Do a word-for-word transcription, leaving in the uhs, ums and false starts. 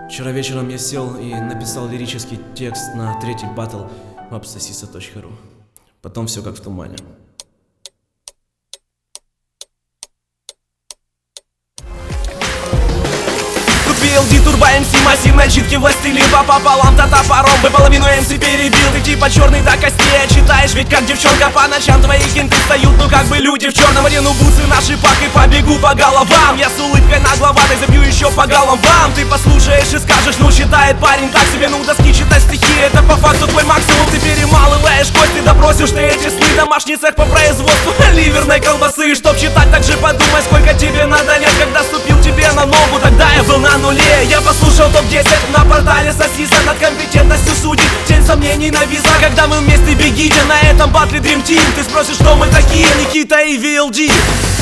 Вчера вечером я сел и написал лирический текст на третий баттл в абсосиса точка ру. Потом все как в тумане. би эл ди, Турбо, эм си, массивной читки, властелин по пополам-то топором. Вы половину эм си перебил, ты типа черный до костей. Читаешь ведь как девчонка по ночам, твои кенты встают, ну как бы люди в черном. Одену бусы на шипах и побегу по головам. Я с улыбкой нагловатой забью еще по головам. Ты послушаешь и скажешь, ну считает парень так себе. Ну доски читать стихи, это по факту твой максимум. Ты перемалываешь кости, допросишь ты эти сны. Домашний цех по производству ливерной колбасы. Чтоб читать, так же подумай, сколько тебе надо лет. Когда ступил тебе на ногу, тогда я был на нуле. Я послушал топ десять на портале Сосиса. Над компетентностью судит тень сомнений нависла. Когда мы вместе бегите на этом батле Dream Team. Ты спросишь, что мы такие, Никита и ви эл ди.